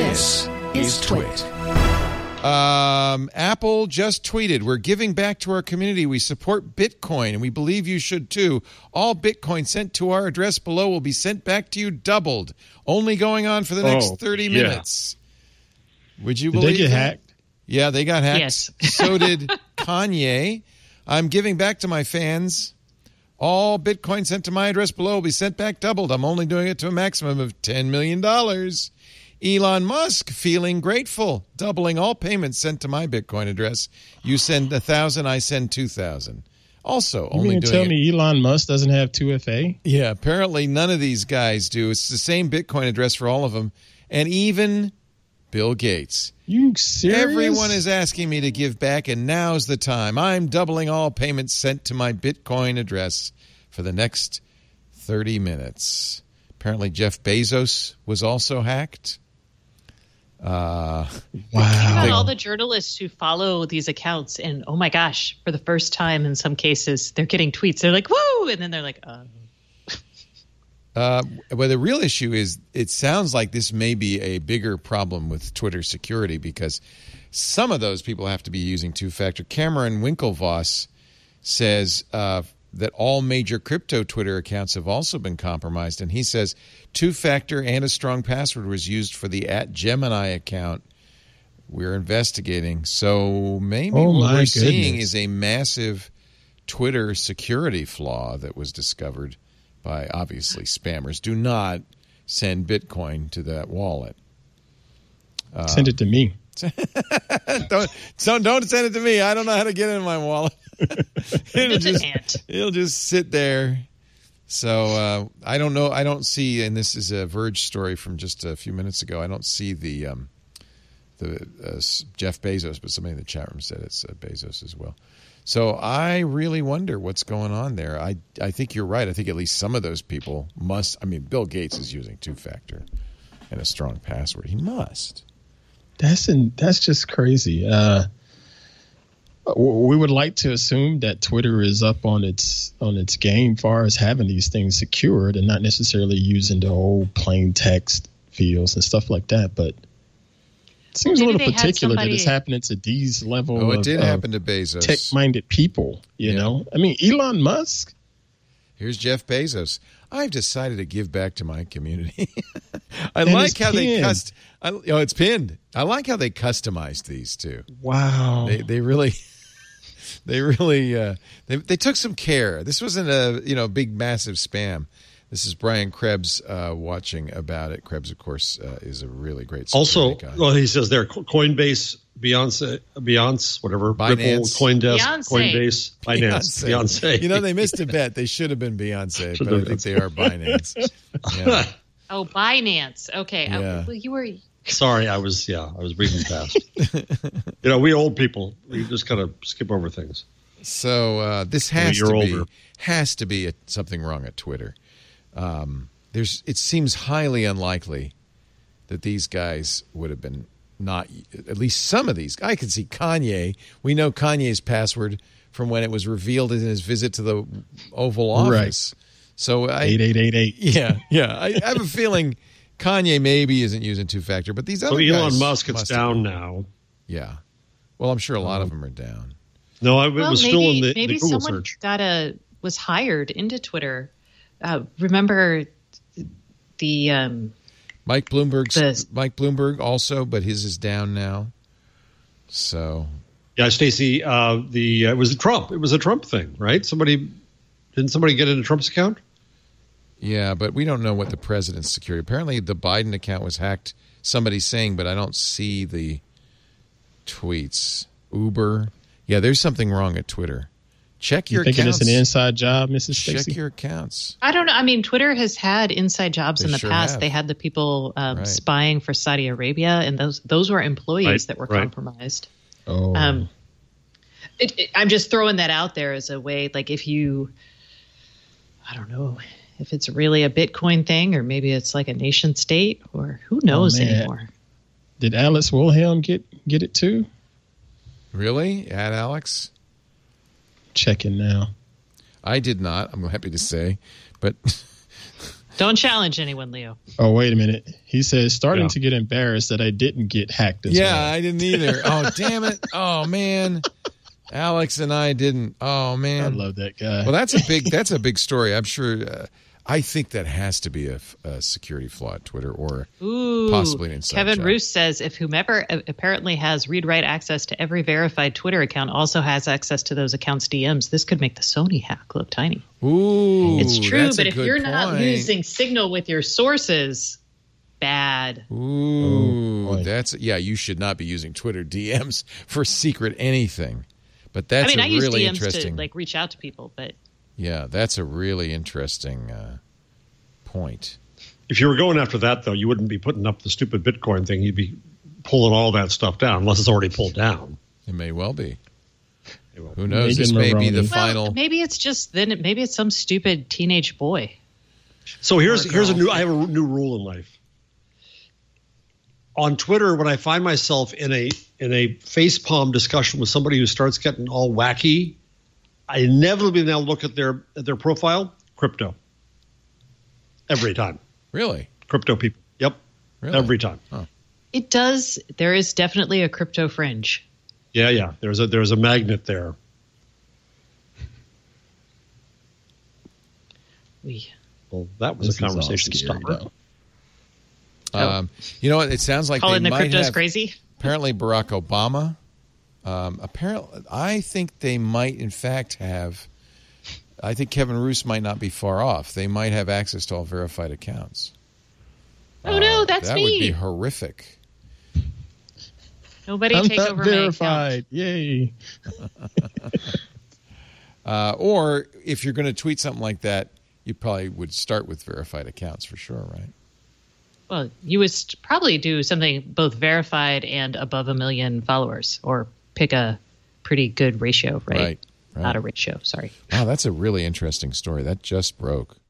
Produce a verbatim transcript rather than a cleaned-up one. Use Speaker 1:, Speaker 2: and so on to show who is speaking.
Speaker 1: This is Twit.
Speaker 2: Um, Apple just tweeted, we're giving back to our community. We support Bitcoin, and we believe you should too. All Bitcoin sent to our address below will be sent back to you doubled. Only going on for the next
Speaker 3: oh,
Speaker 2: thirty
Speaker 3: yeah.
Speaker 2: minutes. Would you
Speaker 4: Did
Speaker 2: believe
Speaker 4: they get
Speaker 2: that?
Speaker 4: hacked?
Speaker 2: Yeah, they got hacked.
Speaker 1: Yes.
Speaker 2: So did Kanye. I'm giving back to my fans. All Bitcoin sent to my address below will be sent back doubled. I'm only doing it to a maximum of ten million dollars. Elon Musk feeling grateful, doubling all payments sent to my Bitcoin address. You send a thousand, I send two thousand. Also,
Speaker 4: You
Speaker 2: only
Speaker 4: mean
Speaker 2: doing
Speaker 4: tell
Speaker 2: it.
Speaker 4: me Elon Musk doesn't have two F A?
Speaker 2: Yeah, apparently none of these guys do. It's the same Bitcoin address for all of them, and even Bill Gates.
Speaker 4: You serious?
Speaker 2: Everyone is asking me to give back, and now's the time. I'm doubling all payments sent to my Bitcoin address for the next thirty minutes. Apparently, Jeff Bezos was also hacked. Uh,
Speaker 1: About
Speaker 4: Wow.
Speaker 1: all the journalists who follow these accounts, and oh my gosh, for the first time in some cases, they're getting tweets. They're like, woo! And then they're like, uh.
Speaker 2: Uh, well, the real issue is it sounds like this may be a bigger problem with Twitter security because some of those people have to be using two-factor. Cameron Winklevoss says uh, that all major crypto Twitter accounts have also been compromised, and he says two-factor and a strong password was used for the at Gemini account we're investigating. So maybe
Speaker 4: Oh,
Speaker 2: what
Speaker 4: my
Speaker 2: we're seeing
Speaker 4: goodness.
Speaker 2: is a massive Twitter security flaw that was discovered by obviously spammers. Do not send Bitcoin to that wallet. Uh,
Speaker 4: Send it to me.
Speaker 2: don't, so don't send it to me. I don't know how to get it in my wallet. it'll,
Speaker 1: It's an
Speaker 2: just,
Speaker 1: ant.
Speaker 2: it'll just sit there. So uh, I don't know. I don't see, and this is a Verge story from just a few minutes ago. I don't see the um, the uh, Jeff Bezos, but somebody in the chat room said it's uh, Bezos as well. So I really wonder what's going on there. I I think you're right. I think at least some of those people must. I mean, Bill Gates is using two-factor and a strong password. He must.
Speaker 4: That's in, that's just crazy. Uh, w- we would like to assume that Twitter is up on its on its game far as having these things secured and not necessarily using the old plain text fields and stuff like that. But it seems
Speaker 1: Maybe
Speaker 4: a
Speaker 1: they
Speaker 4: little
Speaker 1: had
Speaker 4: particular that
Speaker 1: somebody-
Speaker 4: it's happening to these level
Speaker 2: Oh, it
Speaker 4: of,
Speaker 2: did
Speaker 4: of
Speaker 2: happen to Bezos.
Speaker 4: tech-minded people. You
Speaker 2: Yeah.
Speaker 4: know, I mean, Elon Musk.
Speaker 2: Here's Jeff Bezos. I've decided to give back to my community. I
Speaker 4: And
Speaker 2: like
Speaker 4: it's
Speaker 2: how they
Speaker 4: pinned.
Speaker 2: cust. I, oh, it's pinned. I like how they customized these too.
Speaker 4: Wow.
Speaker 2: They they really, they really, uh, they they took some care. This wasn't a you know big massive spam. This is Brian Krebs uh, watching about it. Krebs, of course, uh, is a really great
Speaker 3: Also,
Speaker 2: security guy.
Speaker 3: well, he says there, Coinbase, Beyonce, Beyonce, whatever,
Speaker 2: Binance.
Speaker 3: Ripple, CoinDesk,
Speaker 1: Beyonce.
Speaker 3: Coinbase, Binance, Beyonce.
Speaker 2: You know, they missed a bet. They should have been Beyonce,
Speaker 3: Should
Speaker 2: but I
Speaker 3: have
Speaker 2: think
Speaker 3: been.
Speaker 2: they are Binance. Yeah.
Speaker 1: Oh, Binance. Okay. I-
Speaker 2: Yeah.
Speaker 1: well, you were.
Speaker 3: Sorry, I was yeah, I was reading fast. You know, we old people, we just kind of skip over things.
Speaker 2: So uh, this has
Speaker 3: you're
Speaker 2: to be
Speaker 3: older.
Speaker 2: has to be a, something wrong at Twitter. Um, there's it seems highly unlikely that these guys would have been not at least some of these. I can see Kanye. We know Kanye's password from when it was revealed in his visit to the Oval Office. So I
Speaker 4: eight eight eight eight.
Speaker 2: yeah yeah I, I have a feeling Kanye maybe isn't using two factor, but these
Speaker 3: So
Speaker 2: other
Speaker 3: Elon
Speaker 2: guys
Speaker 3: Musk, it's
Speaker 2: must have
Speaker 3: down
Speaker 2: been.
Speaker 3: now.
Speaker 2: Yeah. Well, I'm sure a lot of them are down.
Speaker 3: No, I, it
Speaker 1: Well,
Speaker 3: was
Speaker 1: maybe,
Speaker 3: still in the,
Speaker 1: maybe
Speaker 3: the Google
Speaker 1: someone
Speaker 3: search.
Speaker 1: got a was hired into Twitter. Uh, remember the um,
Speaker 2: Mike Bloomberg's
Speaker 1: The-
Speaker 2: Mike Bloomberg also, but his is down now. So
Speaker 3: Yeah, Stacey, uh, the uh, it was a Trump. It was a Trump thing, right? Somebody didn't somebody get into Trump's account?
Speaker 2: yeah, but we don't know what the president's security. Apparently, the Biden account was hacked. Somebody's saying, but I don't see the tweets. Uber, yeah, there's something wrong at Twitter. Check
Speaker 4: You
Speaker 2: your
Speaker 4: thinking
Speaker 2: accounts.
Speaker 4: it's an inside job, Missus
Speaker 2: Check
Speaker 4: Stacey?
Speaker 2: your accounts.
Speaker 1: I don't know. I mean, Twitter has had inside jobs
Speaker 2: They
Speaker 1: in the
Speaker 2: sure
Speaker 1: past.
Speaker 2: have.
Speaker 1: They had the people um,
Speaker 2: Right.
Speaker 1: spying for Saudi Arabia, and those those were employees
Speaker 3: Right,
Speaker 1: that were
Speaker 3: right.
Speaker 1: compromised.
Speaker 4: Oh,
Speaker 1: Um, it, it, I'm just throwing that out there as a way, like if you, I don't know, if it's really a Bitcoin thing, or maybe it's like a nation state, or who knows
Speaker 4: man.
Speaker 1: anymore.
Speaker 4: did Alex Wilhelm get get it too?
Speaker 2: Really, at Alex?
Speaker 4: Checking now.
Speaker 2: I did not. I'm happy to say, but
Speaker 1: Don't challenge anyone, Leo.
Speaker 4: Oh, wait a minute. He says, starting
Speaker 3: Yeah.
Speaker 4: to get embarrassed that I didn't get hacked as
Speaker 2: Yeah,
Speaker 4: well.
Speaker 2: I didn't either. Oh, damn it. Oh, man. Alex and I didn't. Oh, man.
Speaker 4: I love that guy.
Speaker 2: Well, that's a big that's a big story. I'm sure. Uh, I think that has to be a, a security flaw at Twitter, or
Speaker 1: Ooh,
Speaker 2: possibly an inside
Speaker 1: Kevin
Speaker 2: job.
Speaker 1: Roos says if whomever a- apparently has read-write access to every verified Twitter account also has access to those accounts' D Ms, this could make the Sony hack look tiny.
Speaker 2: Ooh,
Speaker 1: It's true,
Speaker 2: that's a
Speaker 1: but if
Speaker 2: good
Speaker 1: you're not
Speaker 2: point.
Speaker 1: using Signal with your sources, bad.
Speaker 2: Ooh,
Speaker 4: Oh, boy.
Speaker 2: that's yeah. You should not be using Twitter D Ms for secret anything. But that's
Speaker 1: I mean,
Speaker 2: a
Speaker 1: I use
Speaker 2: really
Speaker 1: D Ms
Speaker 2: interesting.
Speaker 1: to like reach out to people, but
Speaker 2: Yeah, that's a really interesting uh, point.
Speaker 3: If you were going after that, though, you wouldn't be putting up the stupid Bitcoin thing. You'd be pulling all that stuff down, unless it's already pulled down.
Speaker 2: It may well be.
Speaker 3: will.
Speaker 2: Who knows?
Speaker 4: Megan
Speaker 2: This may be the
Speaker 4: Mulroney.
Speaker 2: final.
Speaker 1: well, maybe it's just then. It, maybe it's some stupid teenage boy.
Speaker 3: So here's
Speaker 1: Or
Speaker 3: here's a
Speaker 1: girl.
Speaker 3: new. I have a new rule in life. On Twitter, when I find myself in a in a facepalm discussion with somebody who starts getting all wacky, I inevitably now look at their at their profile, crypto. Every time,
Speaker 2: Really?
Speaker 3: crypto people. Yep,
Speaker 2: Really?
Speaker 3: every time.
Speaker 1: It does. There is definitely a crypto fringe.
Speaker 3: Yeah, yeah. There's a there's a magnet there.
Speaker 1: We.
Speaker 3: Well, that was
Speaker 4: This
Speaker 3: a
Speaker 4: is all
Speaker 3: conversation
Speaker 4: scary,
Speaker 3: starter.
Speaker 4: though.
Speaker 2: Um, you know what? It sounds like
Speaker 1: Calling
Speaker 2: they
Speaker 1: the
Speaker 2: might
Speaker 1: cryptos
Speaker 2: have,
Speaker 1: crazy.
Speaker 2: apparently Barack Obama. Um, apparently, I think they might, in fact, have. I think Kevin Roos might not be far off. They might have access to all verified accounts.
Speaker 1: Oh no, that's
Speaker 2: that
Speaker 1: me.
Speaker 2: would be horrific.
Speaker 1: Nobody
Speaker 4: I'm
Speaker 1: take
Speaker 4: not
Speaker 1: over my account.
Speaker 4: verified. Yay.
Speaker 2: Uh, or if you're going to tweet something like that, you probably would start with verified accounts for sure, right?
Speaker 1: Well, you would st- probably do something both verified and above a million followers, or pick a pretty good ratio, right?
Speaker 2: Right, right.
Speaker 1: Not a ratio. Sorry.
Speaker 2: Wow, that's a really interesting story. That just broke.